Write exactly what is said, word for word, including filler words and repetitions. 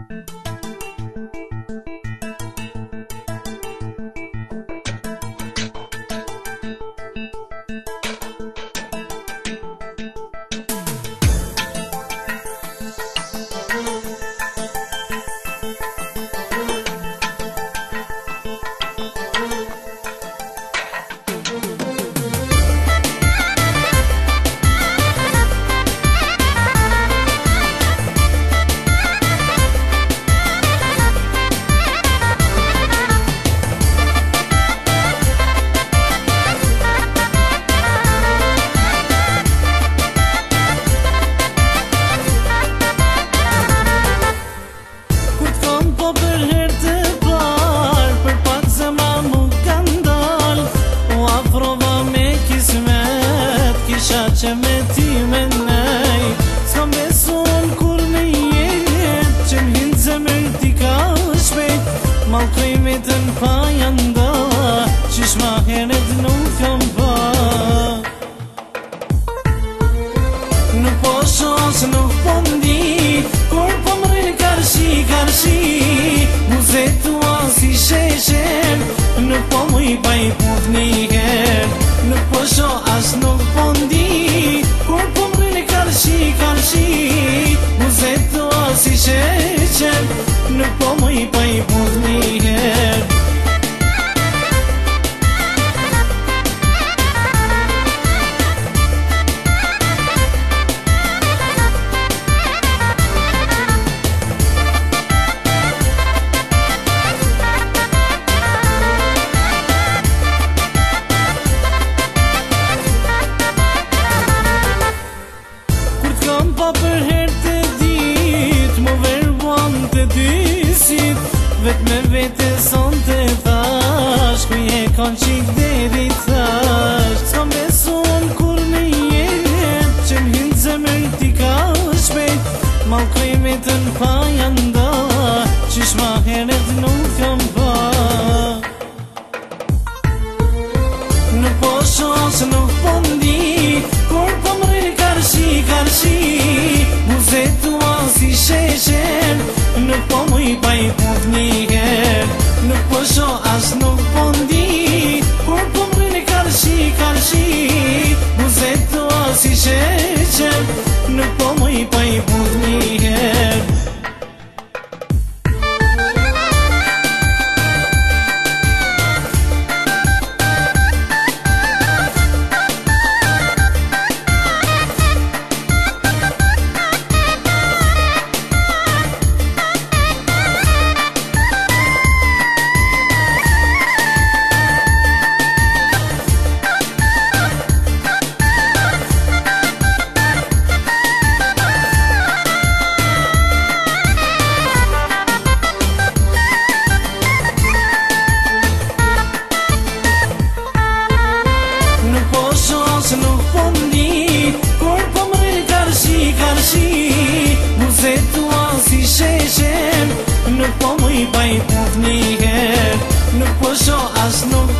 Që me ti me nej s'ka beson kur me jet që m'hinë zemër t'i ka shpejt malkoj vetën pa janda qish ma heret nuk kam pa nuk po shos nuk po ndi kur po m'rejnë karshi karshi muzet tua si sheshen nuk po muj pa i put njëher nuk po sho as nuk po ndi kur po m'rejnë karshi karshi muzet tua si sheshen nuk po muj pa i put njëher pa për her të dit më verbuan të dysit vet me vete son të thash ku je kanë qik deri thash s'ka beson kur me jet që m'hinë zemër t'i ka shpejt malkoj vetën pa janda qish ma heret nuk kam pa nuk po shos nuk po ndi kur po m'rejnë karshi karshi muzet tua si sheshen nuk po muj pa i put njëher nuk po sho as nuk po ndi kur po m'rejnë karshi karshi muzet tua si sheshen nuk po muj pa i put njëher nuk po ndi kur po m'rejnë karshi karshi muzet tua si sheshen nuk po muj pa i put njëher nuk po sho as nuk